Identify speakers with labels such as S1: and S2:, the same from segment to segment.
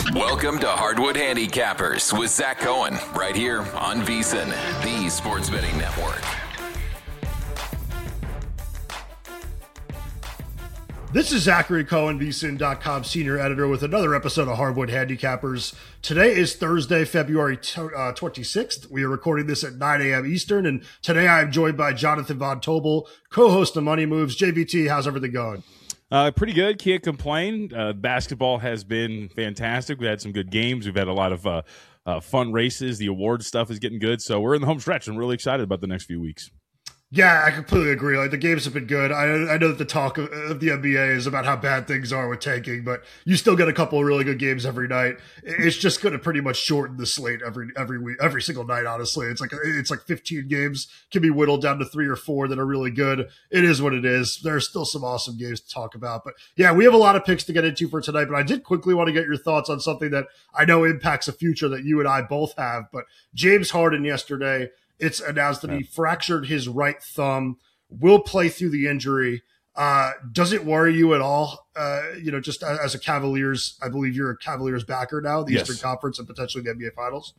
S1: Welcome to Hardwood Handicappers with Zach Cohen, right here on VSiN, the Sports Betting Network.
S2: This is Zachary Cohen, VSiN.com senior editor, with another episode of Hardwood Handicappers. Today is Thursday, February 26th. We are recording this at 9 a.m. Eastern, and today I am joined by Jonathan Von Tobel, co-host of Money Moves. JVT, how's everything going?
S3: Pretty good. Can't complain. Basketball has been fantastic. We've had some good games. We've had a lot of fun races. The award stuff is getting good. So we're in the home stretch. I'm really excited about the next few weeks.
S2: Yeah, I completely agree. Like, the games have been good. I know that the talk of the NBA is about how bad things are with tanking, but you still get a couple of really good games every night. It's just going to pretty much shorten the slate every week, every single night. Honestly, it's like 15 games can be whittled down to 3 or 4 that are really good. It is what it is. There's still some awesome games to talk about, but yeah, we have a lot of picks to get into for tonight. But I did quickly want to get your thoughts on something that I know impacts a future that you and I both have. But James Harden yesterday, it's announced that he fractured his right thumb, will play through the injury. Does it worry you at all? Just as a Cavaliers, I believe you're a Cavaliers backer now, the Eastern Conference and potentially the NBA Finals.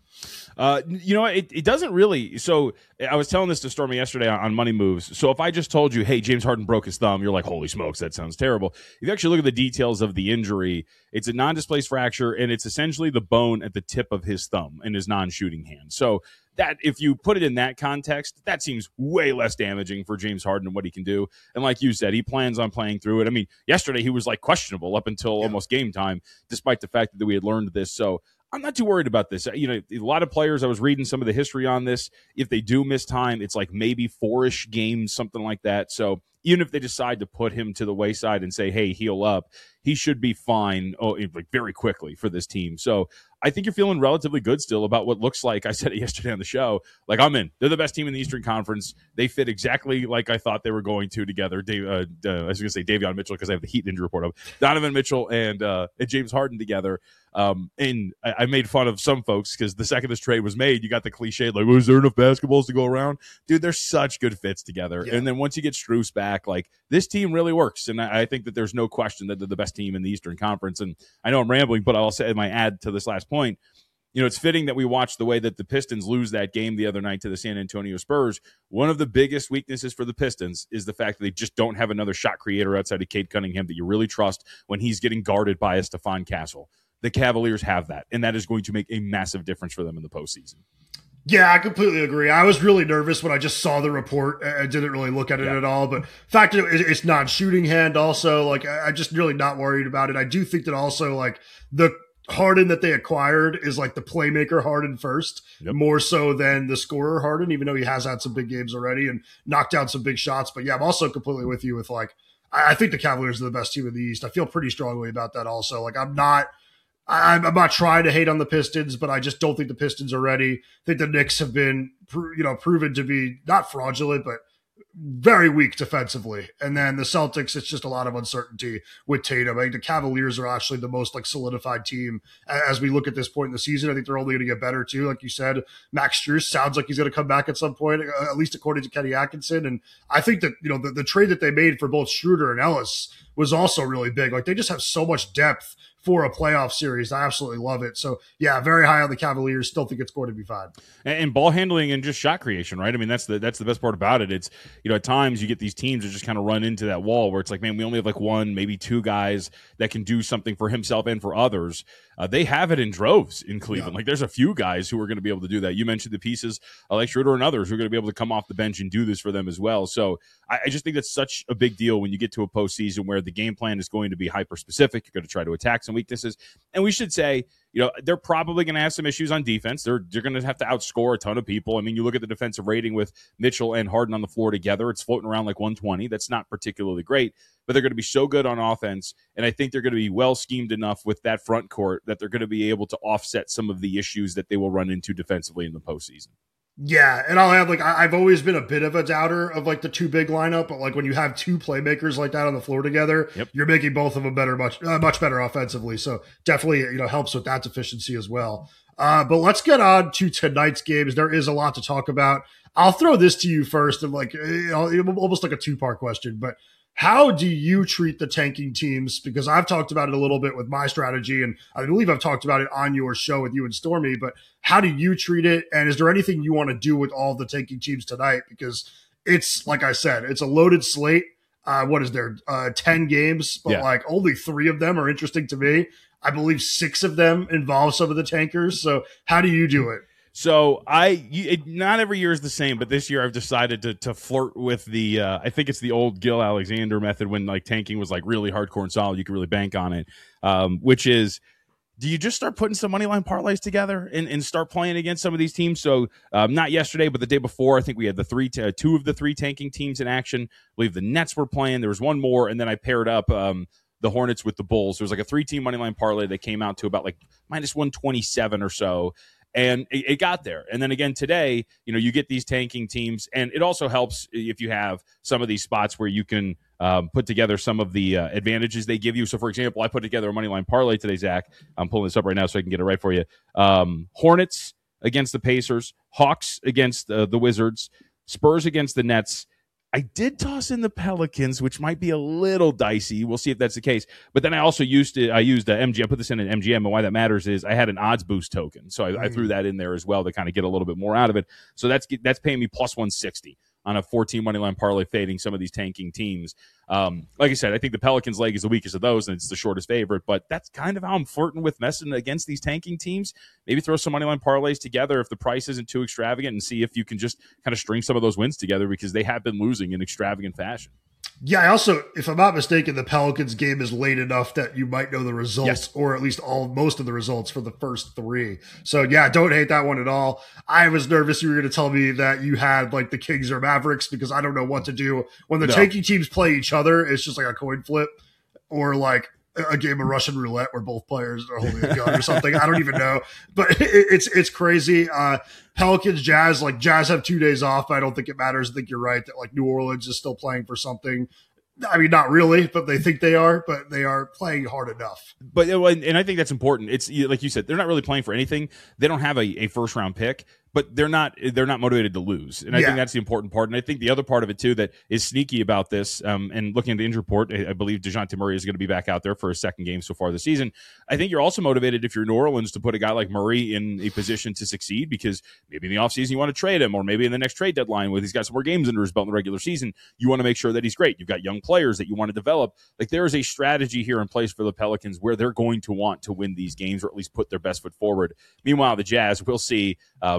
S3: It doesn't really. So I was telling this to Stormy yesterday on Money Moves. So if I just told you, hey, James Harden broke his thumb, you're like, holy smokes, that sounds terrible. If you actually look at the details of the injury, it's a non-displaced fracture, and it's essentially the bone at the tip of his thumb in his non-shooting hand. So that, if you put it in that context, that seems way less damaging for James Harden and what he can do. And like you said, he plans on playing through it. I mean, yesterday he was like questionable up until almost game time, despite the fact that we had learned this. So I'm not too worried about this. A lot of players, I was reading some of the history on this. If they do miss time, it's like maybe 4-ish games, something like that. So even if they decide to put him to the wayside and say, hey, heal up, he should be fine very quickly for this team. So I think you're feeling relatively good still about what looks like, I said it yesterday on the show, like I'm in. They're the best team in the Eastern Conference. They fit exactly like I thought they were going to together. I was going to say Davion Mitchell because I have the Heat injury report up. Donovan Mitchell and James Harden together. And I made fun of some folks because the second this trade was made, you got the cliche like, was there enough basketballs to go around? Dude, they're such good fits together. Yeah. And then once you get Strus back, like this team really works. And I think that there's no question that they're the best team in the Eastern Conference. And I know I'm rambling, but I'll say my add to this last point. It's fitting that we watched the way that the Pistons lose that game the other night to the San Antonio Spurs. One of the biggest weaknesses for the Pistons is the fact that they just don't have another shot creator outside of Cade Cunningham that you really trust when he's getting guarded by a Stephon Castle. The Cavaliers have that, and that is going to make a massive difference for them in the postseason.
S2: Yeah, I completely agree. I was really nervous when I just saw the report. I didn't really look at it at all. But the fact that it's non-shooting hand also, like, I'm just really not worried about it. I do think that also, like, the Harden that they acquired is like the playmaker Harden first, more so than the scorer Harden, even though he has had some big games already and knocked down some big shots. But yeah, I'm also completely with you with, like, I think the Cavaliers are the best team in the East. I feel pretty strongly about that also. Like, I'm not trying to hate on the Pistons, but I just don't think the Pistons are ready. I think the Knicks have been, proven to be not fraudulent, but very weak defensively. And then the Celtics, it's just a lot of uncertainty with Tatum. I think the Cavaliers are actually the most like solidified team as we look at this point in the season. I think they're only going to get better too. Like you said, Max Strus sounds like he's going to come back at some point, at least according to Kenny Atkinson. And I think that, the trade that they made for both Schroeder and Ellis was also really big. Like, they just have so much depth for a playoff series. I absolutely love it. So yeah, very high on the Cavaliers. Still think it's going to be fine.
S3: And ball handling and just shot creation, right? I mean, that's the best part about it. It's, at times you get these teams that just kind of run into that wall where it's like, man, we only have like 1, maybe 2 guys that can do something for himself and for others. They have it in droves in Cleveland. Yeah. Like, there's a few guys who are going to be able to do that. You mentioned the pieces like Schroeder and others who are going to be able to come off the bench and do this for them as well. So I just think that's such a big deal when you get to a postseason where the game plan is going to be hyper specific. You're going to try to attack some weaknesses. And we should say, they're probably going to have some issues on defense. They're going to have to outscore a ton of people. I mean, you look at the defensive rating with Mitchell and Harden on the floor together, it's floating around like 120. That's not particularly great, but they're going to be so good on offense. And I think they're going to be well schemed enough with that front court that they're going to be able to offset some of the issues that they will run into defensively in the postseason.
S2: Yeah, and I'll add, like, I've always been a bit of a doubter of, like, the 2 big lineup, but, like, when you have 2 playmakers like that on the floor together, you're making both of them better, much better offensively. So definitely, helps with that deficiency as well. But let's get on to tonight's games. There is a lot to talk about. I'll throw this to you first, and, like, almost like a 2-part question, but How do you treat the tanking teams? Because I've talked about it a little bit with my strategy, and I believe I've talked about it on your show with you and Stormy, but how do you treat it? And is there anything you want to do with all the tanking teams tonight? Because it's, like I said, it's a loaded slate. What is there? 10 games, but like only 3 of them are interesting to me. I believe 6 of them involve some of the tankers. So how do you do it?
S3: So not every year is the same, but this year I've decided to flirt with the I think it's the old Gil Alexander method when like tanking was like really hardcore and solid. You could really bank on it, which is, do you just start putting some money line parlays together and start playing against some of these teams? So not yesterday, but the day before, I think we had the 2 of the 3 tanking teams in action. I believe the Nets were playing. There was one more, and then I paired up the Hornets with the Bulls. There was like a 3-team money line parlay that came out to about like minus 127 or so. And it got there. And then again today, you get these tanking teams, and it also helps if you have some of these spots where you can put together some of the advantages they give you. So, for example, I put together a money line parlay today, Zach. I'm pulling this up right now so I can get it right for you. Hornets against the Pacers, Hawks against the Wizards, Spurs against the Nets. I did toss in the Pelicans, which might be a little dicey. We'll see if that's the case. But then I also used MGM. I put this in an MGM, and why that matters is I had an odds boost token, so I threw that in there as well to kind of get a little bit more out of it. So that's paying me plus 160 on a 14 money line parlay fading some of these tanking teams. Like I said, I think the Pelicans leg is the weakest of those, and it's the shortest favorite. But that's kind of how I'm flirting with messing against these tanking teams. Maybe throw some money line parlays together if the price isn't too extravagant, and see if you can just kind of string some of those wins together, because they have been losing in extravagant fashion.
S2: Yeah, I also, if I'm not mistaken, the Pelicans game is late enough that you might know the results, yes, or at least most of the results for the first 3. So yeah, don't hate that one at all. I was nervous you were going to tell me that you had like the Kings or Mavericks, because I don't know what to do when the tanking teams play each other. It's just like a coin flip, or like a game of Russian roulette where both players are holding a gun or something. I don't even know, but it's crazy. Pelicans, Jazz, like Jazz have 2 days off, but I don't think it matters. I think you're right that like New Orleans is still playing for something. I mean, not really, but they think they are, but they are playing hard enough.
S3: But and I think that's important. It's like you said, they're not really playing for anything. They don't have a first round pick, but they're not motivated to lose. And I think that's the important part. And I think the other part of it too that is sneaky about this, and looking at the injury report, I believe DeJounte Murray is going to be back out there for a second game so far this season. I think you're also motivated, if you're New Orleans, to put a guy like Murray in a position to succeed, because maybe in the offseason you want to trade him, or maybe in the next trade deadline where he's got some more games under his belt in the regular season, you want to make sure that he's great. You've got young players that you want to develop. Like, there is a strategy here in place for the Pelicans where they're going to want to win these games, or at least put their best foot forward. Meanwhile, the Jazz, we'll see.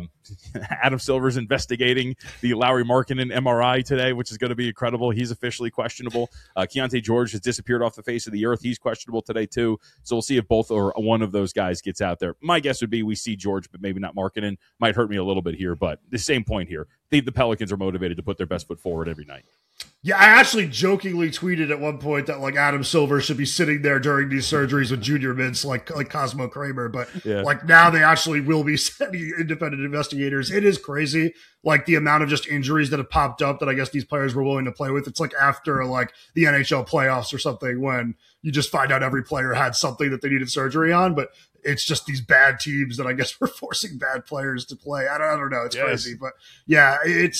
S3: Adam Silver's investigating the Lauri Markkanen MRI today, which is going to be incredible. He's officially questionable. Keontae George has disappeared off the face of the earth. He's questionable today too. So we'll see if both or one of those guys gets out there. My guess would be we see George, but maybe not Markkanen. Might hurt me a little bit here, but the same point here. The Pelicans are motivated to put their best foot forward every night.
S2: Yeah, I actually jokingly tweeted at one point that like Adam Silver should be sitting there during these surgeries with junior mints like Cosmo Kramer, but like now they actually will be sending independent investigators. It is crazy, like the amount of just injuries that have popped up that I guess these players were willing to play with. It's like after like the NHL playoffs or something, when you just find out every player had something that they needed surgery on, but it's just these bad teams that I guess were forcing bad players to play. I don't know. It's crazy, but yeah,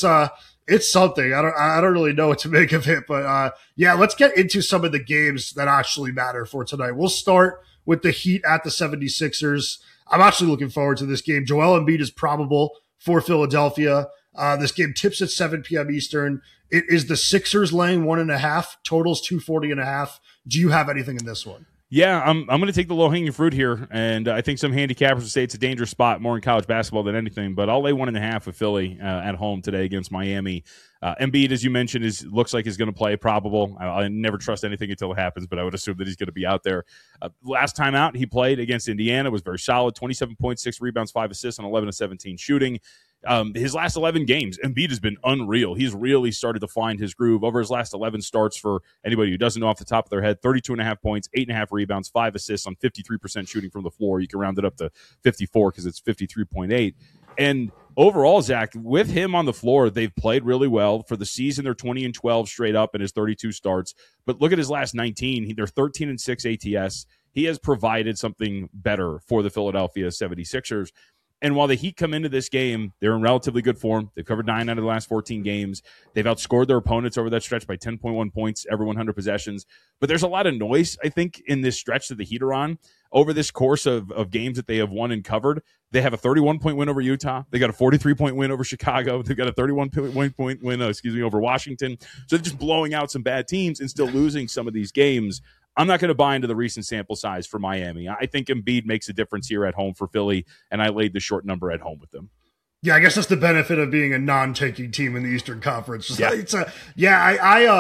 S2: it's something. I don't really know what to make of it, but yeah, let's get into some of the games that actually matter for tonight. We'll start with the Heat at the 76ers. I'm actually looking forward to this game. Joel Embiid is probable for Philadelphia. This game tips at 7 p.m. Eastern. It is the Sixers laying 1.5. Totals 240.5. Do you have anything in this one?
S3: Yeah, I'm going to take the low-hanging fruit here, and I think some handicappers would say it's a dangerous spot more in college basketball than anything, but I'll lay 1.5 with Philly at home today against Miami. Embiid, as you mentioned, looks like he's going to play probable. I never trust anything until it happens, but I would assume that he's going to be out there. Last time out, he played against Indiana, was very solid, 27.6 rebounds, 5 assists on 11 of 17 shooting. His last 11 games, Embiid has been unreal. He's really started to find his groove over his last 11 starts. For anybody who doesn't know off the top of their head, 32.5 points, 8.5 rebounds, 5 assists on 53% shooting from the floor. You can round it up to 54 because it's 53.8. And overall, Zach, with him on the floor, they've played really well. For the season, they're 20-12 straight up in his 32 starts. But look at his last 19. They're 13-6 ATS. He has provided something better for the Philadelphia 76ers. And while the Heat come into this game, they're in relatively good form. They've covered 9 out of the last 14 games. They've outscored their opponents over that stretch by 10.1 points every 100 possessions. But there's a lot of noise, I think, in this stretch that the Heat are on. Over this course of games that they have won and covered, they have a 31-point win over Utah. They got a 43-point win over Chicago. They've got a 31-point win, over Washington. So they're just blowing out some bad teams and still losing some of these games. I'm not going to buy into the recent sample size for Miami. I think Embiid makes a difference here at home for Philly, and I laid the short number at home with them.
S2: Yeah, I guess that's the benefit of being a non-tanking team in the Eastern Conference.
S3: Yeah.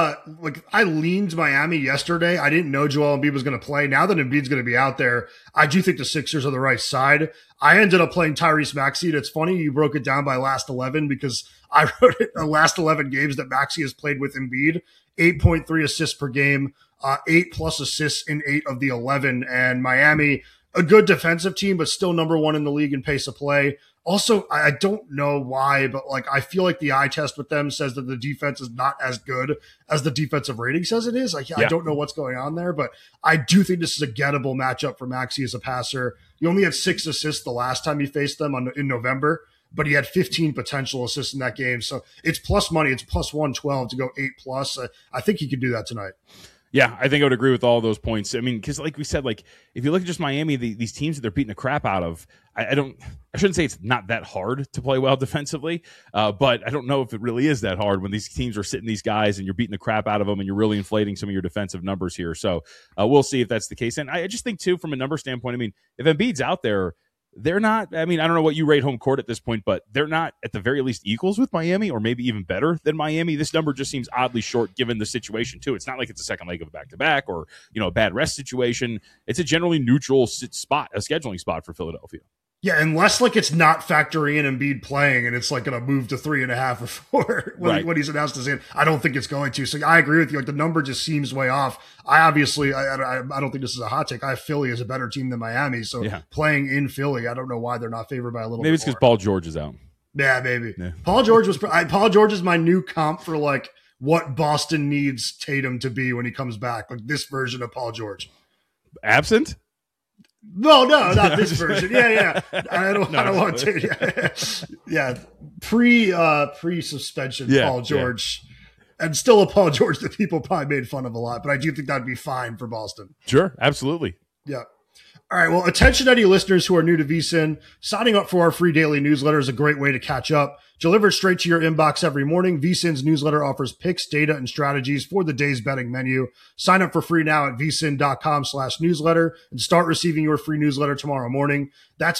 S2: I leaned Miami yesterday. I didn't know Joel Embiid was going to play. Now that Embiid's going to be out there, I do think the Sixers are the right side. I ended up playing Tyrese Maxey. And it's funny you broke it down by last 11 because I wrote it the last 11 games that Maxey has played with Embiid, 8.3 assists per game, 8+ assists in 8 of the 11. And Miami, a good defensive team, but still number 1 in the league in pace of play. Also, I don't know why, but I feel like the eye test with them says that the defense is not as good as the defensive rating says it is. I don't know what's going on there, but I do think this is a gettable matchup for Maxey as a passer. He only had 6 assists the last time he faced them in November, but he had 15 potential assists in that game. So it's plus money. It's plus 112 to go 8+. I think he could do that tonight.
S3: Yeah, I think I would agree with all those points. I mean, because like we said, if you look at just Miami, these teams that they're beating the crap out of, I shouldn't say it's not that hard to play well defensively, but I don't know if it really is that hard when these teams are sitting these guys and you're beating the crap out of them and you're really inflating some of your defensive numbers here. So we'll see if that's the case. And I just think, too, from a number standpoint, I mean, if Embiid's out there, they're not, I don't know what you rate home court at this point, but they're not at the very least equals with Miami or maybe even better than Miami. This number just seems oddly short given the situation too. It's not like it's a second leg of a back-to-back or, a bad rest situation. It's a generally neutral spot, a scheduling spot for Philadelphia.
S2: Yeah, unless it's not factoring in Embiid playing and it's going to move to 3.5 or 4 when he's announced his in. I don't think it's going to. So I agree with you. The number just seems way off. I don't think this is a hot take. I have Philly as a better team than Miami. So playing in Philly, I don't know why they're not favored by a little bit.
S3: Maybe it's because Paul George is out.
S2: Yeah, maybe. Yeah. Paul George is my new comp for what Boston needs Tatum to be when he comes back. This version of Paul George.
S3: Absent?
S2: No, not this version. Yeah. I don't want to. Yeah. Pre-suspension Paul George. Yeah. And still a Paul George that people probably made fun of a lot, but I do think that'd be fine for Boston.
S3: Sure, absolutely.
S2: Yeah. All right, well, attention any listeners who are new to VSiN, signing up for our free daily newsletter is a great way to catch up. Delivered straight to your inbox every morning, VSiN's newsletter offers picks, data, and strategies for the day's betting menu. Sign up for free now at vsin.com/newsletter and start receiving your free newsletter tomorrow morning. That's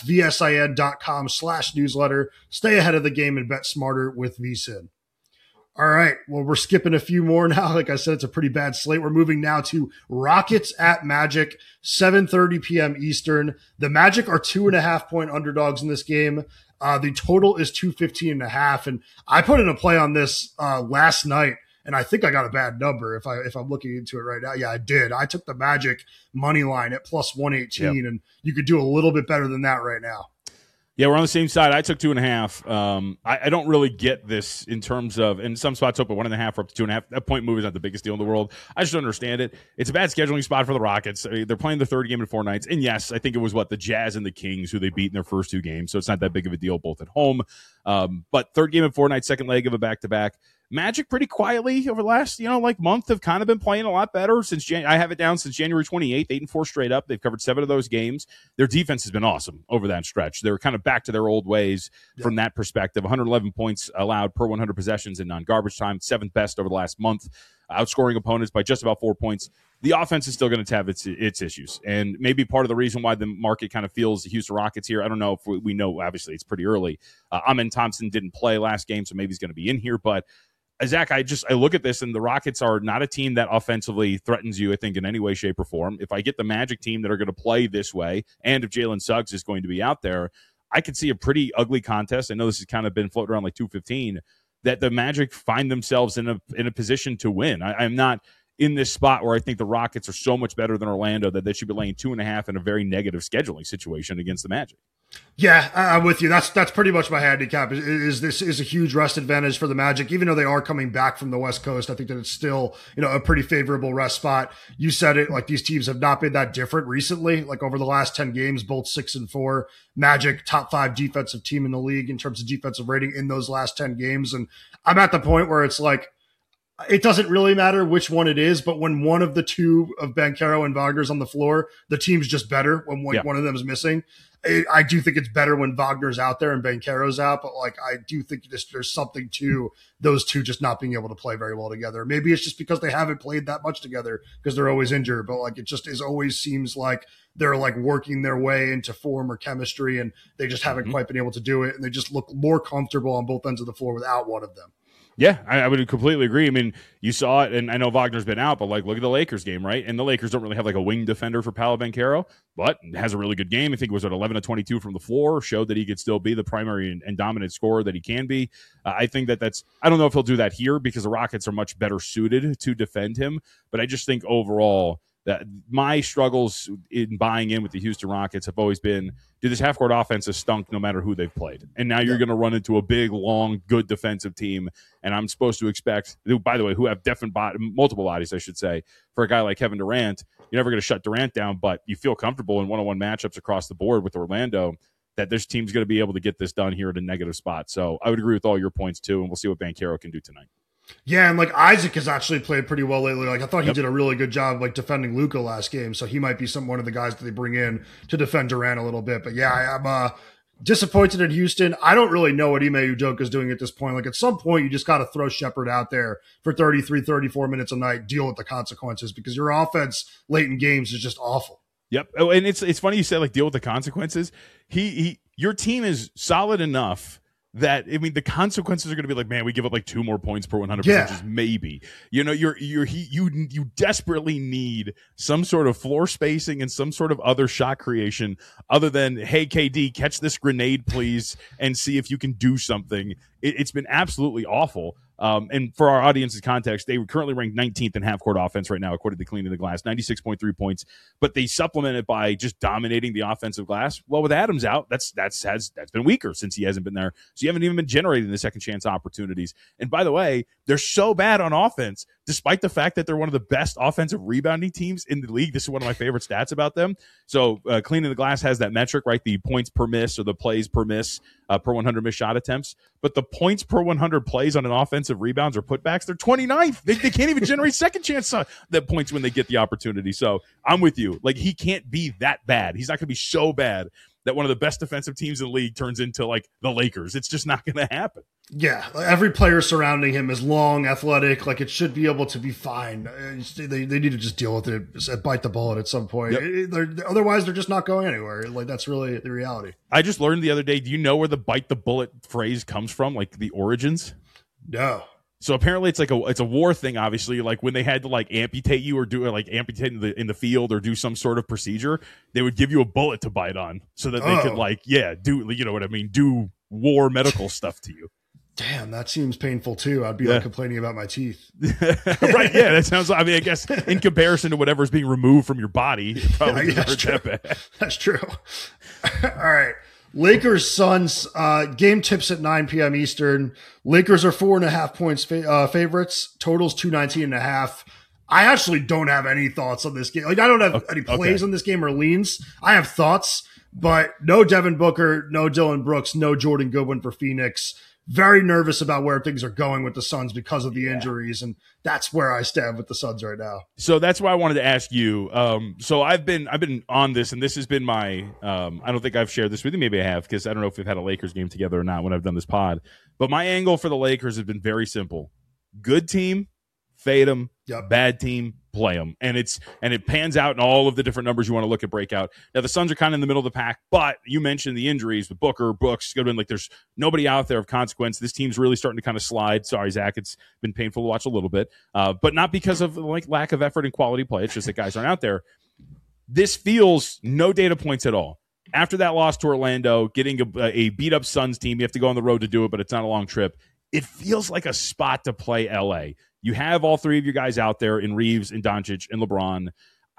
S2: vsin.com/newsletter. Stay ahead of the game and bet smarter with VSiN. All right, well, we're skipping a few more now. Like I said, it's a pretty bad slate. We're moving now to Rockets at Magic, 7:30 p.m. Eastern. The Magic are 2.5-point underdogs in this game. The total is 215.5, and I put in a play on this last night, and I think I got a bad number if I'm looking into it right now. Yeah, I did. I took the Magic money line at plus 118, and you could do a little bit better than that right now.
S3: Yeah, we're on the same side. I took 2.5. I don't really get this in terms of, in some spots open 1.5 or up to 2.5. That point move is not the biggest deal in the world. I just don't understand it. It's a bad scheduling spot for the Rockets. They're playing the third game in 4 nights. And yes, I think it was the Jazz and the Kings who they beat in their first 2 games. So it's not that big of a deal both at home. But third game in 4 nights, second leg of a back-to-back. Magic pretty quietly over the last, month have kind of been playing a lot better since I have it down since January 28th, 8-4 straight up. They've covered 7 of those games. Their defense has been awesome over that stretch. They're kind of back to their old ways from that perspective. 111 points allowed per 100 possessions in non-garbage time, 7th best over the last month, outscoring opponents by just about 4 points. The offense is still going to have its issues, and maybe part of the reason why the market kind of feels the Houston Rockets here. I don't know if we know. Obviously, it's pretty early. Amen Thompson didn't play last game, so maybe he's going to be in here, but Zach, I look at this, and the Rockets are not a team that offensively threatens you, I think, in any way, shape, or form. If I get the Magic team that are going to play this way, and if Jalen Suggs is going to be out there, I could see a pretty ugly contest. I know this has kind of been floating around like 215, that the Magic find themselves in a position to win. I'm not in this spot where I think the Rockets are so much better than Orlando that they should be laying 2.5 in a very negative scheduling situation against the Magic.
S2: Yeah, I'm with you. That's pretty much my handicap. This is a huge rest advantage for the Magic, even though they are coming back from the West Coast. I think that it's still, a pretty favorable rest spot. You said it, like these teams have not been that different recently. Like over the last 10 games, both 6-4. Magic top 5 defensive team in the league in terms of defensive rating in those last 10 games. And I'm at the point where it's like, it doesn't really matter which one it is, but when one of the two of Banchero and Wagner's on the floor, the team's just better when one of them is missing. I do think it's better when Wagner's out there and Banchero's out, but like I do think there's something to those two just not being able to play very well together. Maybe it's just because they haven't played that much together because they're always injured, but like it just always seems like they're like working their way into form or chemistry, and they just haven't quite been able to do it, and they just look more comfortable on both ends of the floor without one of them.
S3: Yeah, I would completely agree. I mean, you saw it, and I know Wagner's been out, but like, look at the Lakers game, right? And the Lakers don't really have like a wing defender for Paolo Banchero, but has a really good game. I think it was at 11 of 22 from the floor, showed that he could still be the primary and dominant scorer that he can be. I think that's, I don't know if he'll do that here because the Rockets are much better suited to defend him, but I just think overall that my struggles in buying in with the Houston Rockets have always been, dude, this half-court offense has stunk no matter who they've played. And now you're going to run into a big, long, good defensive team, and I'm supposed to expect, by the way, who have multiple bodies, I should say, for a guy like Kevin Durant. You're never going to shut Durant down, but you feel comfortable in one-on-one matchups across the board with Orlando that this team's going to be able to get this done here at a negative spot. So I would agree with all your points, too, and we'll see what Banchero can do tonight.
S2: Yeah, and like Isaac has actually played pretty well lately. Like I thought he did a really good job like defending Luka last game, so he might be one of the guys that they bring in to defend Durant a little bit. But yeah, I'm disappointed in Houston. I don't really know what Ime Udoka is doing at this point. Like at some point, you just got to throw Shepherd out there for 33, 34 minutes a night, deal with the consequences because your offense late in games is just awful.
S3: Yep. Oh, and it's funny you said like deal with the consequences. Your team is solid enough that, I mean, the consequences are going to be like, man, we give up like 2 more points per 100 possessions, maybe. You desperately need some sort of floor spacing and some sort of other shot creation other than, hey, KD, catch this grenade, please, and see if you can do something. It's been absolutely awful. And for our audience's context, they were currently ranked 19th in half-court offense right now, according to Cleaning the Glass, 96.3 points. But they supplement it by just dominating the offensive glass. Well, with Adams out, that's been weaker since he hasn't been there. So you haven't even been generating the second chance opportunities. And by the way, they're so bad on offense, despite the fact that they're one of the best offensive rebounding teams in the league. This is one of my favorite stats about them. So Cleaning the Glass has that metric, right? The points per miss or the plays per miss per 100 missed shot attempts. But the points per 100 plays on an offensive rebounds or putbacks, they're 29th. They can't even generate second chance that points when they get the opportunity. So I'm with you. Like, he can't be that bad. He's not going to be so bad that one of the best defensive teams in the league turns into like the Lakers. It's just not going to happen.
S2: Yeah, every player surrounding him is long, athletic. Like, it should be able to be fine. They need to just deal with it, bite the bullet at some point. Yep. Otherwise, they're just not going anywhere. Like, that's really the reality.
S3: I just learned the other day. Do you know where the bite the bullet phrase comes from? Like the origins?
S2: No.
S3: So apparently it's a war thing, obviously, like when they had to like amputate you or amputate in the field or do some sort of procedure, they would give you a bullet to bite on so that they could do, you know what I mean? Do war medical stuff to you.
S2: Damn, that seems painful too. I'd be like complaining about my teeth.
S3: Right. Yeah. That sounds, I mean, I guess in comparison to whatever's being removed from your body, it probably doesn't hurt that bad.
S2: That's true. All right. Lakers Suns game tips at 9 p.m. Eastern. Lakers are 4.5 points favorites. Totals 219.5. I actually don't have any thoughts on this game. Like, I don't have any plays on this game or leans. I have thoughts, but no Devin Booker, no Dylan Brooks, no Jordan Goodwin for Phoenix. Very nervous about where things are going with the Suns because of the injuries, and that's where I stand with the Suns right now.
S3: So that's why I wanted to ask you. So I've been on this, and this has been my. I don't think I've shared this with you. Maybe I have, because I don't know if we've had a Lakers game together or not when I've done this pod. But my angle for the Lakers has been very simple: good team, fade them. Yep. Bad team, play them. And it pans out in all of the different numbers you want to look at breakout. Now, the Suns are kind of in the middle of the pack, but you mentioned the injuries with Booker, Brooks, Goodwin. Like, there's nobody out there of consequence. This team's really starting to kind of slide. Sorry, Zach, it's been painful to watch a little bit, but not because of like lack of effort and quality play. It's just that guys aren't out there. This feels no data points at all. After that loss to Orlando, getting a beat-up Suns team, you have to go on the road to do it, but it's not a long trip. It feels like a spot to play LA. You have all three of you guys out there in Reeves and Doncic and LeBron.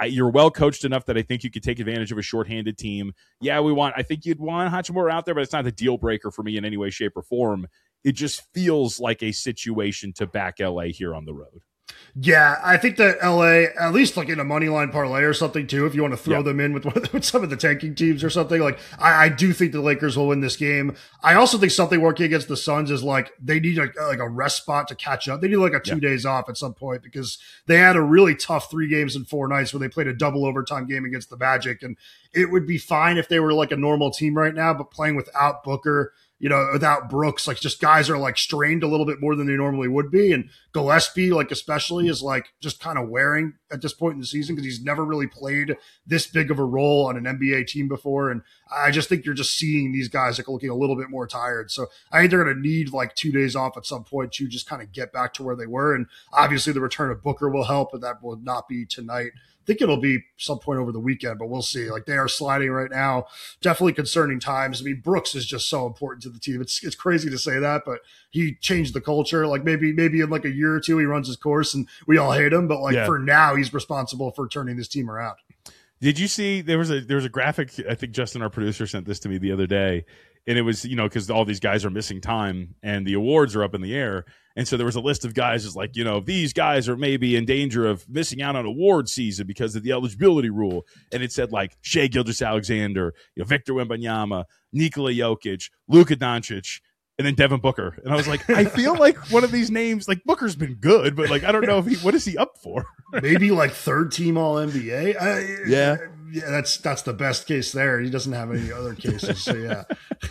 S3: You're well coached enough that I think you could take advantage of a shorthanded team. Yeah, I think you'd want Hachimura out there, but it's not a deal breaker for me in any way, shape, or form. It just feels like a situation to back LA here on the road.
S2: Yeah, I think that LA, at least like in a money line parlay or something too, if you want to throw them in with some of the tanking teams or something, like I do think the Lakers will win this game. I also think something working against the Suns is like they need a rest spot to catch up. They need like a 2 days off at some point because they had a really tough 3 games in 4 nights where they played a double overtime game against the Magic. And it would be fine if they were like a normal team right now, but playing without Booker, without Brooks, like just guys are like strained a little bit more than they normally would be. And Gillespie, like especially, is like just kind of wearing at this point in the season because he's never really played this big of a role on an NBA team before. And I just think you're just seeing these guys like looking a little bit more tired. So I think they're going to need like 2 days off at some point to just kind of get back to where they were. And obviously the return of Booker will help, but that will not be tonight. I think it'll be some point over the weekend, but we'll see. Like they are sliding right now. Definitely concerning times. I mean, Brooks is just so important to the team. It's crazy to say that, but he changed the culture. Like maybe in like a year or two, he runs his course and we all hate him. But like for now, he's responsible for turning this team around.
S3: Did you see there was a graphic? I think Justin, our producer, sent this to me the other day, and it was because all these guys are missing time and the awards are up in the air. And so there was a list of guys as like, these guys are maybe in danger of missing out on award season because of the eligibility rule. And it said like Shai Gilgeous-Alexander, Victor Wembanyama, Nikola Jokic, Luka Doncic, and then Devin Booker. And I was like, I feel like one of these names, like Booker's been good, but like I don't know what is he up for?
S2: Maybe like 3rd team All NBA. Yeah, that's the best case there. He doesn't have any other cases. So yeah.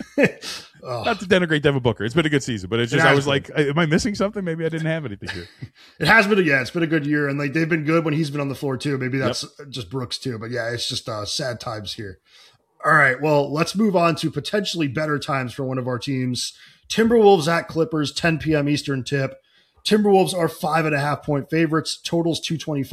S3: Not to denigrate Devin Booker. It's been a good season, but it's just I was like, am I missing something? Maybe I didn't have anything here.
S2: It has been it's been a good year, and like they've been good when he's been on the floor too. Maybe that's just Brooks too. But yeah, it's just sad times here. All right, well, let's move on to potentially better times for one of our teams. Timberwolves at Clippers, 10 p.m. Eastern tip. Timberwolves are 5.5 point favorites. Totals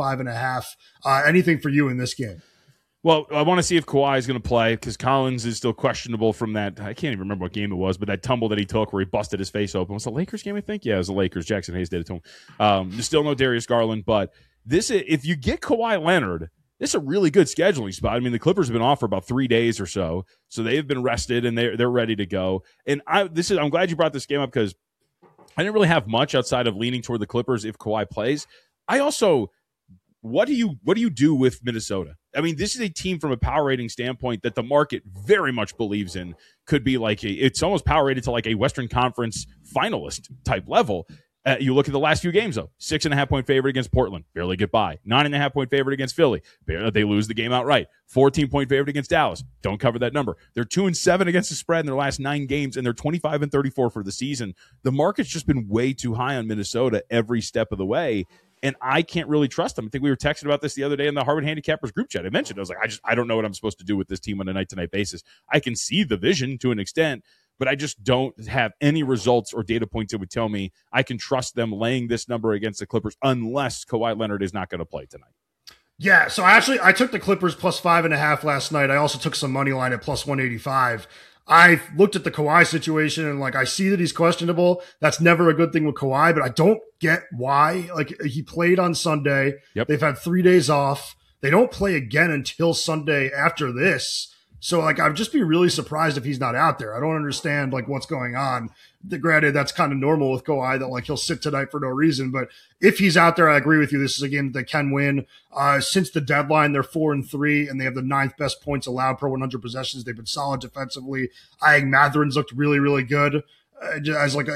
S2: 225.5. Anything for you in this game?
S3: Well, I want to see if Kawhi is going to play because Collins is still questionable from that. I can't even remember what game it was, but that tumble that he took where he busted his face open. Was it the Lakers game, I think? Yeah, it was the Lakers. Jackson Hayes did it to him. There's still no Darius Garland, but if you get Kawhi Leonard, this is a really good scheduling spot. I mean, the Clippers have been off for about 3 days or so they've been rested and they're ready to go. And I'm glad you brought this game up because I didn't really have much outside of leaning toward the Clippers if Kawhi plays. I also. What do you do with Minnesota? I mean, this is a team from a power rating standpoint that the market very much believes in could be like it's almost power rated to like a Western Conference finalist type level. You look at the last few games though, 6.5 point favorite against Portland, barely get by. 9.5 point favorite against Philly, they lose the game outright. 14 point favorite against Dallas, don't cover that number. They're 2-7 against the spread in their last 9 games, and they're 25-34 for the season. The market's just been way too high on Minnesota every step of the way. And I can't really trust them. I think we were texting about this the other day in the Harvard Handicappers group chat. I mentioned, I was like, I don't know what I'm supposed to do with this team on a night-to-night basis. I can see the vision to an extent, but I just don't have any results or data points that would tell me I can trust them laying this number against the Clippers unless Kawhi Leonard is not going to play tonight.
S2: Yeah, so I took the Clippers plus 5.5 last night. I also took some money line at plus 185. I looked at the Kawhi situation and like I see that he's questionable. That's never a good thing with Kawhi, but I don't get why. Like he played on Sunday.
S3: Yep.
S2: They've had 3 days off. They don't play again until Sunday after this. So like I'd just be really surprised if he's not out there. I don't understand like what's going on. Granted, that's kind of normal with Kawhi that like he'll sit tonight for no reason. But if he's out there, I agree with you. This is a game that they can win. Since the deadline, they're 4-3, and they have the 9th best points allowed per 100 possessions. They've been solid defensively. I think Mathurin's looked really, really good as like a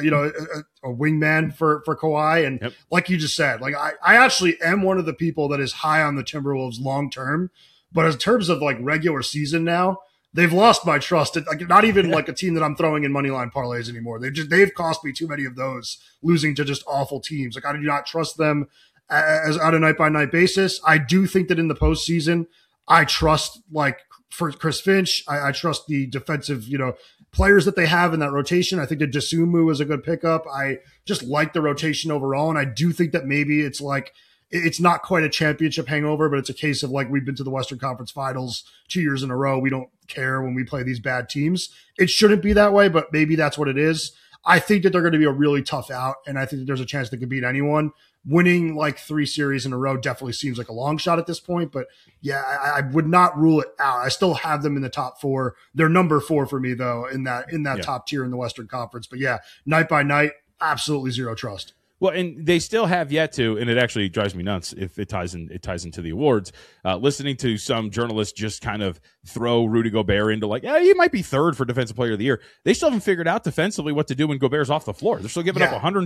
S2: wingman for Kawhi. And like you just said, like I actually am one of the people that is high on the Timberwolves long term. But in terms of like regular season now, they've lost my trust. Like not even like a team that I'm throwing in moneyline parlays anymore. They've cost me too many of those, losing to just awful teams. Like I do not trust them as on a night by night basis. I do think that in the postseason, I trust like for Chris Finch. I trust the defensive, players that they have in that rotation. I think that Dosunmu is a good pickup. I just like the rotation overall, and I do think that maybe it's not quite a championship hangover, but it's a case of like we've been to the Western Conference Finals 2 years in a row. We don't care when we play these bad teams. It shouldn't be that way, but maybe that's what it is. I think that they're going to be a really tough out, and I think that there's a chance they could beat anyone. winning like 3 series in a row definitely seems like a long shot at this point. But yeah, I would not rule it out. I still have them in the top 4. They're number 4 for me though in that top tier in the Western Conference. But yeah, night by night, absolutely zero trust.
S3: Well, and they still have yet to, and it actually drives me nuts if it ties into the awards. Listening to some journalists just kind of throw Rudy Gobert into like, yeah, he might be 3rd for Defensive Player of the Year. They still haven't figured out defensively what to do when Gobert's off the floor. They're still giving up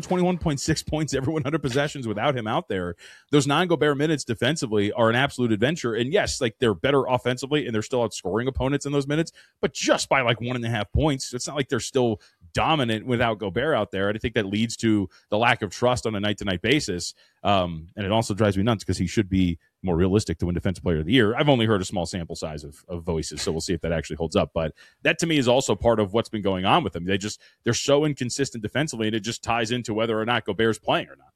S3: 121.6 points every 100 possessions without him out there. Those non-Gobert minutes defensively are an absolute adventure. And yes, like they're better offensively and they're still outscoring opponents in those minutes, but just by like 1.5 points. It's not like they're still dominant without Gobert out there. And I think that leads to the lack of trust on a night-to-night basis. And it also drives me nuts because he should be more realistic to win Defensive Player of the Year. I've only heard a small sample size of voices, so we'll see if that actually holds up. But that to me is also part of what's been going on with them. They're so inconsistent defensively, and it just ties into whether or not Gobert's playing or not.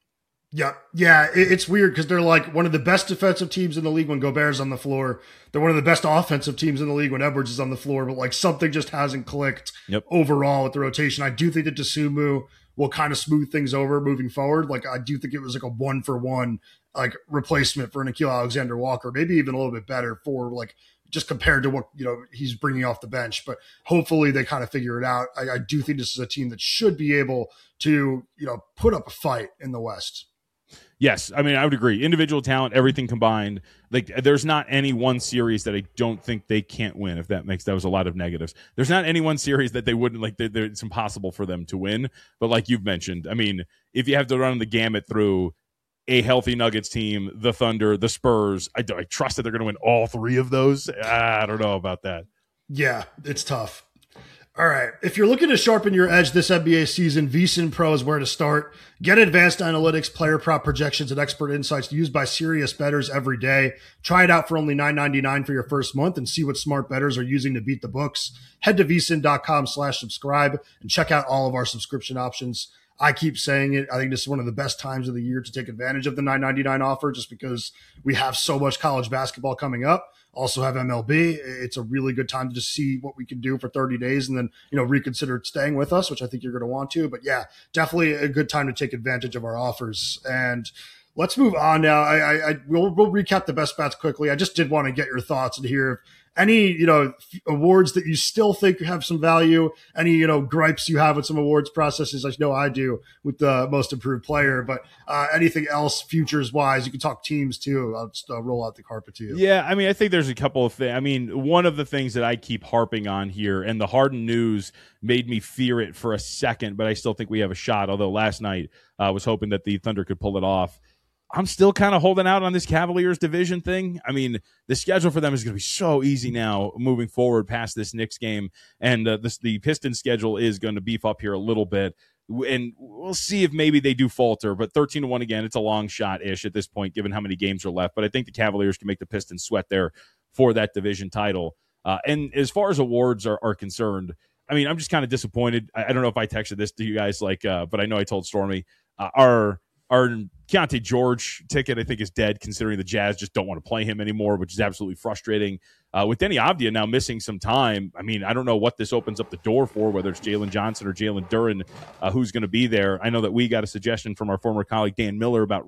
S2: Yeah, it's weird because they're like one of the best defensive teams in the league when Gobert's on the floor. They're one of the best offensive teams in the league when Edwards is on the floor, but like something just hasn't clicked overall with the rotation. I do think that Dosunmu will kind of smooth things over moving forward. Like I do think it was like a 1-for-1 like replacement for Nickeil Alexander-Walker, maybe even a little bit better for like just compared to what, he's bringing off the bench, but hopefully they kind of figure it out. I do think this is a team that should be able to, put up a fight in the West.
S3: Yes, I mean, I would agree. Individual talent, everything combined. Like, there's not any one series that I don't think they can't win. If that was a lot of negatives. There's not any one series that they wouldn't like. It's impossible for them to win. But like you've mentioned, I mean, if you have to run the gamut through a healthy Nuggets team, the Thunder, the Spurs, I trust that they're going to win all 3 of those. I don't know about that.
S2: Yeah, it's tough. All right. If you're looking to sharpen your edge this NBA season, VSiN Pro is where to start. Get advanced analytics, player prop projections, and expert insights used by serious bettors every day. Try it out for only $9.99 for your first month and see what smart bettors are using to beat the books. Head to vsin.com/subscribe and check out all of our subscription options. I keep saying it. I think this is one of the best times of the year to take advantage of the $9.99 offer just because we have so much college basketball coming up. Also have MLB. It's a really good time to just see what we can do for 30 days and then, reconsider staying with us, which I think you're going to want to. But yeah, definitely a good time to take advantage of our offers. And let's move on now. We'll recap the best bets quickly. I just did want to get your thoughts and hear if any, awards that you still think have some value, any, gripes you have with some awards processes. I know I do with the most improved player, but anything else futures wise, you can talk teams too. I'll just roll out the carpet to you.
S3: Yeah. I mean, I think there's a couple of things. I mean, one of the things that I keep harping on here, and the Harden news made me fear it for a second, but I still think we have a shot. Although last night I was hoping that the Thunder could pull it off. I'm still kind of holding out on this Cavaliers division thing. I mean, the schedule for them is going to be so easy now moving forward past this Knicks game. And the Pistons schedule is going to beef up here a little bit. And we'll see if maybe they do falter. But 13-1 again, it's a long shot-ish at this point, given how many games are left. But I think the Cavaliers can make the Pistons sweat there for that division title. And as far as awards are concerned, I mean, I'm just kind of disappointed. I don't know if I texted this to you guys, but I know I told Stormy our Keontae George ticket, I think, is dead, considering the Jazz just don't want to play him anymore, which is absolutely frustrating. With Denny Avdia now missing some time, I mean, I don't know what this opens up the door for, whether it's Jalen Johnson or Jalen Duren, who's going to be there. I know that we got a suggestion from our former colleague Dan Miller about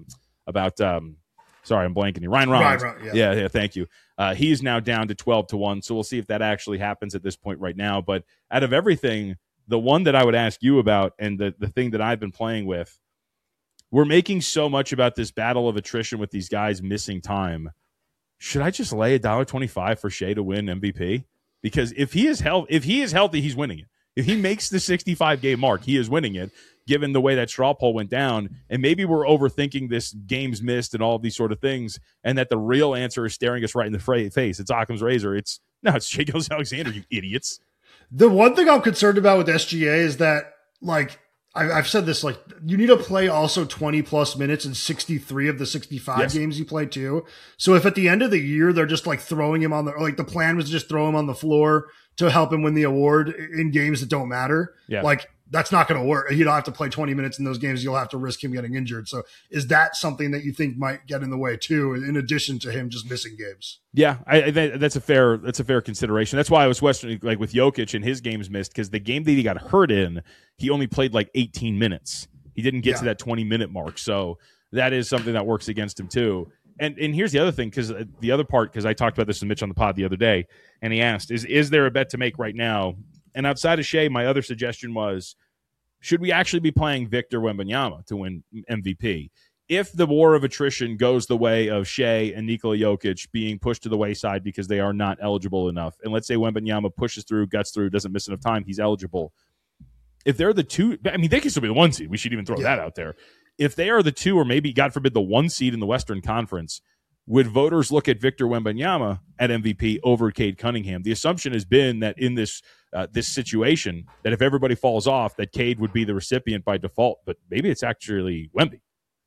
S3: sorry, I'm blanking here. Ryan Rollins. Yeah, thank you. He's now down to 12-1, so we'll see if that actually happens at this point right now. But out of everything, the one that I would ask you about, and the thing that I've been playing with, we're making so much about this battle of attrition with these guys missing time. Should I just lay $1.25 for Shea to win MVP? Because if he is healthy, he's winning it. If he makes the 65-game mark, he is winning it, given the way that straw poll went down. And maybe we're overthinking this games missed and all of these sort of things, and that the real answer is staring us right in the face. It's Occam's razor. It's Shea Gilgeous-Alexander, you idiots.
S2: The one thing I'm concerned about with SGA is that, I've said this, you need to play also 20 plus minutes in 63 of the 65 games you play too. So if at the end of the year, they're just throwing him on the plan was to just throw him on the floor to help him win the award in games that don't matter. Yeah. That's not going to work. You don't have to play 20 minutes in those games. You'll have to risk him getting injured. So is that something that you think might get in the way too, in addition to him just missing games?
S3: Yeah, that's a fair consideration. That's why I was questioning with Jokic and his games missed, because the game that he got hurt in, he only played 18 minutes. He didn't get to that 20-minute mark. So that is something that works against him too. And here's the other thing, because the other part, because I talked about this with Mitch on the pod the other day, and he asked, is there a bet to make right now? And outside of Shea, my other suggestion was, should we actually be playing Victor Wembanyama to win MVP? If the war of attrition goes the way of Shea and Nikola Jokic being pushed to the wayside because they are not eligible enough, and let's say Wembanyama pushes through, guts through, doesn't miss enough time, he's eligible. If they're the two, I mean, they can still be the 1 seed. We should even throw that out there. If they are the 2, or maybe, God forbid, the 1 seed in the Western Conference, would voters look at Victor Wembanyama at MVP over Cade Cunningham? The assumption has been that in this situation, that if everybody falls off, that Cade would be the recipient by default. But maybe it's actually Wemby.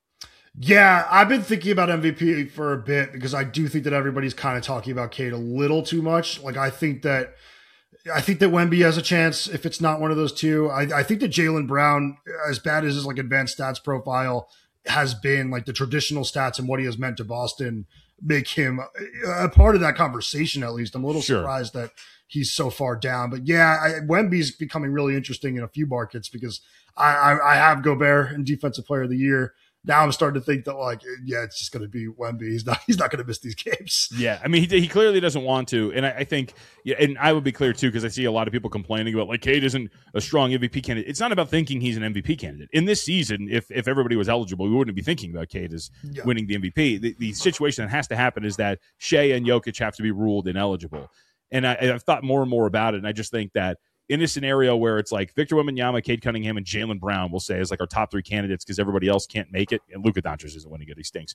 S2: Yeah, I've been thinking about MVP for a bit because I do think that everybody's kind of talking about Cade a little too much. Like, I think that Wemby has a chance if it's not one of those two. I think that Jaylen Brown, as bad as his like advanced stats profile has been, like the traditional stats and what he has meant to Boston make him a part of that conversation. At least I'm a little surprised that he's so far down. But yeah, Wemby's becoming really interesting in a few markets because I have Gobert in Defensive Player of the Year. Now I'm starting to think that, like, yeah, it's just going to be Wemby. He's not going to miss these games.
S3: Yeah, I mean, he clearly doesn't want to, and I think, yeah, and I would be clear too, because I see a lot of people complaining about, like, Cade isn't a strong MVP candidate. It's not about thinking he's an MVP candidate. In this season, if everybody was eligible, we wouldn't be thinking about Cade as winning the MVP. The situation that has to happen is that Shea and Jokic have to be ruled ineligible, and I've thought more and more about it, and I just think that in a scenario where it's like Victor Wembanyama, Cade Cunningham, and Jaylen Brown, we'll say, is like our top 3 candidates because everybody else can't make it, and Luka Doncic isn't winning it; he stinks.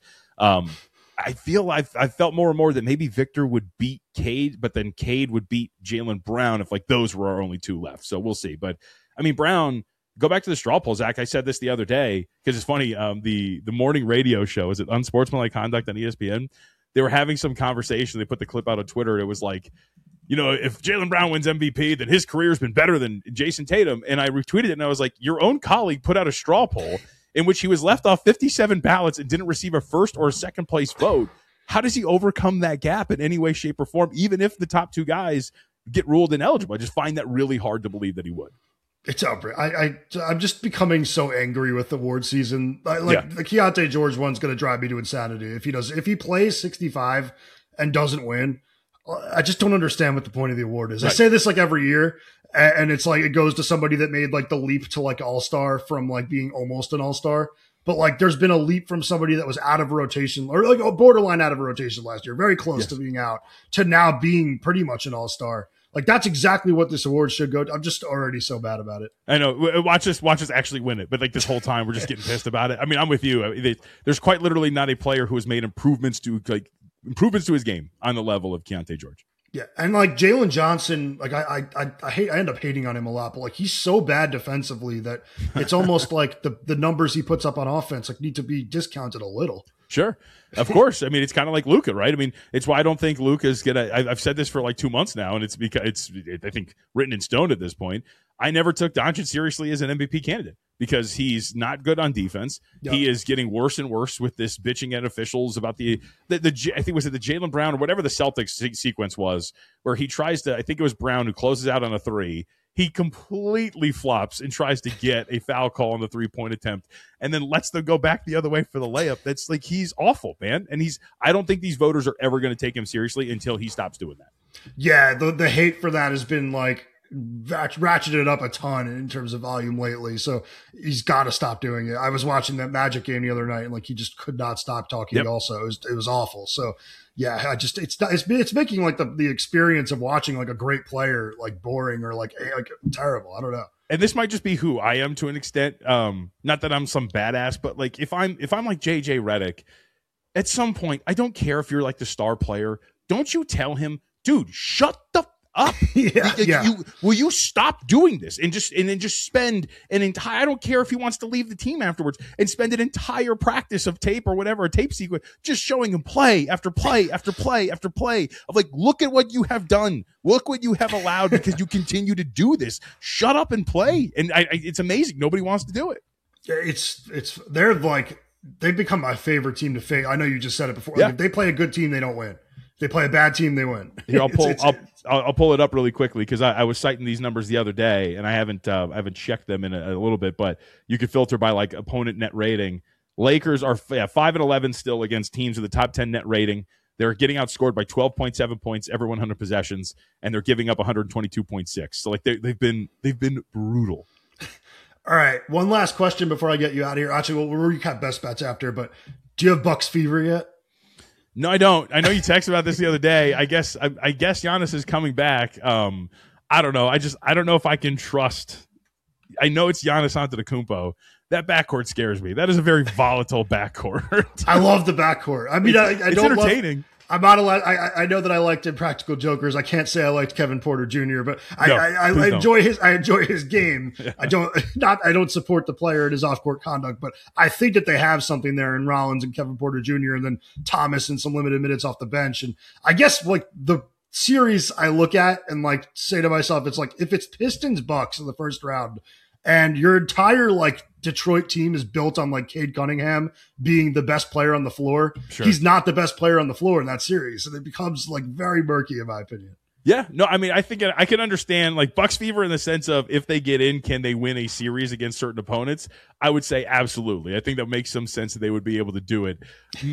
S3: I feel I've felt more and more that maybe Victor would beat Cade, but then Cade would beat Jaylen Brown if like those were our only 2 left. So we'll see. But I mean, Brown. Go back to the straw poll, Zach. I said this the other day because it's funny. The morning radio show, is it Unsportsmanlike Conduct on ESPN? They were having some conversation. They put the clip out on Twitter. It was like, you know, if Jaylen Brown wins MVP, then his career's been better than Jason Tatum. And I retweeted it, and I was like, your own colleague put out a straw poll in which he was left off 57 ballots and didn't receive a first or a second place vote. How does he overcome that gap in any way, shape, or form, even if the top 2 guys get ruled ineligible? I just find that really hard to believe that he would.
S2: It's outrageous. I'm just becoming so angry with the award season. The Keontae George one's going to drive me to insanity. If he plays 65 and doesn't win, I just don't understand what the point of the award is. Right. I say this like every year, and it's like it goes to somebody that made like the leap to like all-star from like being almost an all-star. But like there's been a leap from somebody that was out of rotation or like a borderline out of rotation last year, very close to being out, to now being pretty much an all-star. Like, that's exactly what this award should go to. I'm just already so bad about it.
S3: I know. Watch us actually win it. But, like, this whole time, we're just getting pissed about it. I mean, I'm with you. I mean, there's quite literally not a player who has made improvements to his game on the level of Keontae George.
S2: Yeah, and, like, Jalen Johnson, like, I end up hating on him a lot. But, like, he's so bad defensively that it's almost like the numbers he puts up on offense, like, need to be discounted a little.
S3: Sure. Of course. I mean, it's kind of like Luka, right? I mean, it's why I don't think Luka's I've said this for like 2 months now, and it's because it's I think written in stone at this point. I never took Doncic seriously as an MVP candidate because he's not good on defense. Yep. He is getting worse and worse with this bitching at officials about the I think was it the Jaylen Brown or whatever the Celtics sequence was, where he tries to, I think it was Brown who closes out on a 3. He completely flops and tries to get a foul call on the 3-point attempt and then lets them go back the other way for the layup. That's like, he's awful, man. And I don't think these voters are ever going to take him seriously until he stops doing that.
S2: Yeah. The hate for that has been like ratcheted up a ton in terms of volume lately. So he's got to stop doing it. I was watching that Magic game the other night and like, he just could not stop talking. Yep. Also, it was awful. So yeah, it's making like the experience of watching like a great player like boring or like terrible. I don't know.
S3: And this might just be who I am to an extent. Not that I'm some badass, but like if I'm like JJ Redick, at some point, I don't care if you're like the star player. Don't you tell him, dude, shut the up. Will you stop doing this and then just spend an entire, I don't care if he wants to leave the team afterwards and spend an entire practice of tape or whatever, a tape sequence, just showing him play after play after play after play of like, look at what you have done. Look what you have allowed because you continue to do this. Shut up and play. And it's amazing. Nobody wants to do it.
S2: They're like, they've become my favorite team to face. I know you just said it before.
S3: Yeah.
S2: Like, if they play a good team, they don't win. If they play a bad team, they win.
S3: Here, I'll pull it up really quickly because I was citing these numbers the other day and I haven't checked them in a little bit, but you could filter by like opponent net rating. Lakers are 5-11 still against teams with a top 10 net rating. They're getting outscored by 12.7 points every 100 possessions, and they're giving up 122.6. So like they've been brutal.
S2: All right, one last question before I get you out of here. Actually, we'll recap best bets after, but do you have Bucks fever yet?
S3: No, I don't. I know you texted about this the other day. I guess Giannis is coming back. I don't know. I don't know if I can trust. I know it's Giannis Antetokounmpo. That backcourt scares me. That is a very volatile backcourt.
S2: I love the backcourt. I mean, I
S3: it's
S2: don't
S3: entertaining.
S2: I'm not allowed. I know that I liked Impractical Jokers. I can't say I liked Kevin Porter Jr., but I enjoy his. I enjoy his game. Yeah. I don't support the player and his off court conduct, but I think that they have something there in Rollins and Kevin Porter Jr. and then Thomas and some limited minutes off the bench. And I guess like the series I look at and like say to myself, it's like if it's Pistons Bucks in the first round, and your entire like Detroit team is built on like Cade Cunningham being the best player on the floor. Sure. He's not the best player on the floor in that series. And it becomes like very murky in my opinion.
S3: Yeah, no, I mean, I think I can understand like Bucks fever in the sense of if they get in, can they win a series against certain opponents? I would say absolutely. I think that makes some sense that they would be able to do it.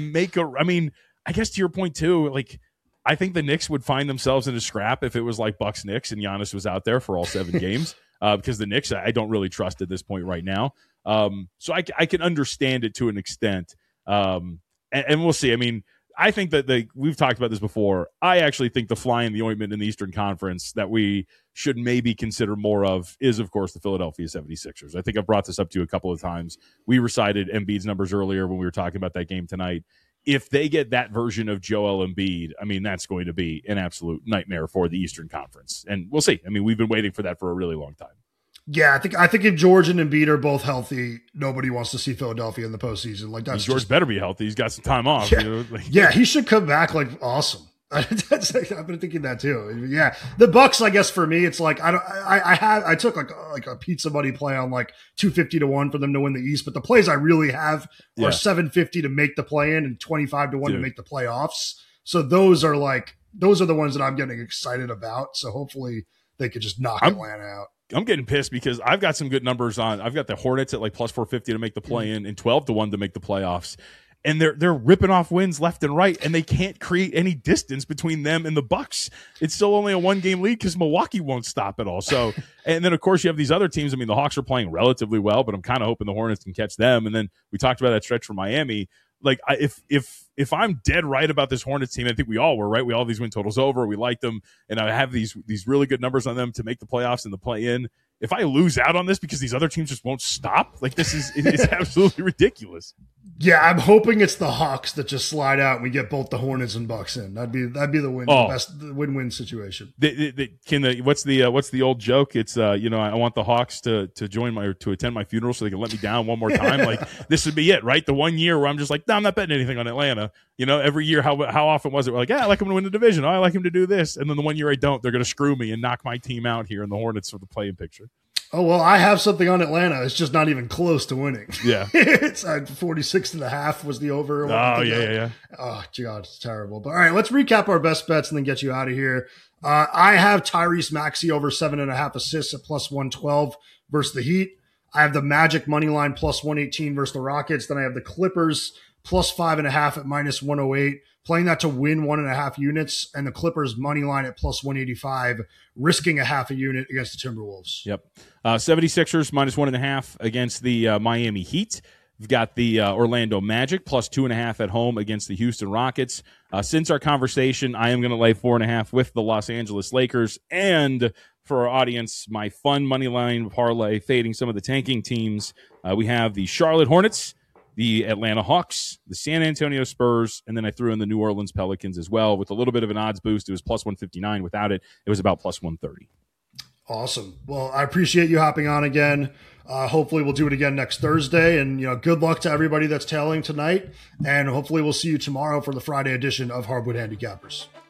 S3: I guess to your point too, like I think the Knicks would find themselves in a scrap if it was like Bucks Knicks and Giannis was out there for all 7 games. Because the Knicks, I don't really trust at this point right now. So I can understand it to an extent. And we'll see. I mean, I think that we've talked about this before. I actually think the fly in the ointment in the Eastern Conference that we should maybe consider more of is, of course, the Philadelphia 76ers. I think I've brought this up to you a couple of times. We recited Embiid's numbers earlier when we were talking about that game tonight. If they get that version of Joel Embiid, I mean, that's going to be an absolute nightmare for the Eastern Conference. And we'll see. I mean, we've been waiting for that for a really long time.
S2: Yeah, I think if George and Embiid are both healthy, nobody wants to see Philadelphia in the postseason. Like that's
S3: George better be healthy. He's got some time off.
S2: Yeah,
S3: you know?
S2: Yeah, he should come back like awesome. I've been thinking that too. Yeah, the Bucks. I guess for me, it's like I took like a pizza money play on like 250 to 1 for them to win the East, but the plays I really have are 750 to make the play in and 25 to 1 to make the playoffs. So those are the ones that I'm getting excited about. So hopefully they could just knock Atlanta out.
S3: I'm getting pissed because I've got some good numbers on. I've got the Hornets at like plus 450 to make the play in and 12 to 1 to make the playoffs. And they're ripping off wins left and right, and they can't create any distance between them and the Bucks. It's still only a 1-game lead because Milwaukee won't stop at all. So, and then of course you have these other teams. I mean, the Hawks are playing relatively well, but I'm kind of hoping the Hornets can catch them. And then we talked about that stretch for Miami. Like if I'm dead right about this Hornets team, I think we all were right. We all have these win totals over. We like them, and I have these really good numbers on them to make the playoffs and the play in. If I lose out on this because these other teams just won't stop, like it's absolutely ridiculous.
S2: Yeah, I'm hoping it's the Hawks that just slide out and we get both the Hornets and Bucks in. That'd be the win, the best win-win situation.
S3: What's the old joke? It's I want the Hawks to attend my funeral so they can let me down one more time. Like this would be it, right? The 1 year where I'm just like, no, I'm not betting anything on Atlanta. You know, every year how often was it? We're like, I like him to win the division. I like him to do this, and then the 1 year I don't, they're going to screw me and knock my team out here in the Hornets for the play-in picture.
S2: Oh, well, I have something on Atlanta. It's just not even close to winning.
S3: Yeah.
S2: It's 46.5 was the over.
S3: Oh, yeah.
S2: Oh, God, it's terrible. But all right, let's recap our best bets and then get you out of here. I have Tyrese Maxey over 7.5 assists at plus 112 versus the Heat. I have the Magic money line plus 118 versus the Rockets. Then I have the Clippers plus 5.5 at minus 108. Playing that to win 1.5 units, and the Clippers money line at plus 185, risking a half a unit against the Timberwolves.
S3: Yep. 76ers minus 1.5 against the Miami Heat. We've got the Orlando Magic plus 2.5 at home against the Houston Rockets. Since our conversation, I am going to lay 4.5 with the Los Angeles Lakers. And for our audience, my fun money line parlay fading some of the tanking teams. We have the Charlotte Hornets, the Atlanta Hawks, the San Antonio Spurs, and then I threw in the New Orleans Pelicans as well with a little bit of an odds boost. It was plus 159. Without it, it was about plus 130.
S2: Awesome. Well, I appreciate you hopping on again. Hopefully we'll do it again next Thursday. And, good luck to everybody that's tailing tonight. And hopefully we'll see you tomorrow for the Friday edition of Hardwood Handicappers.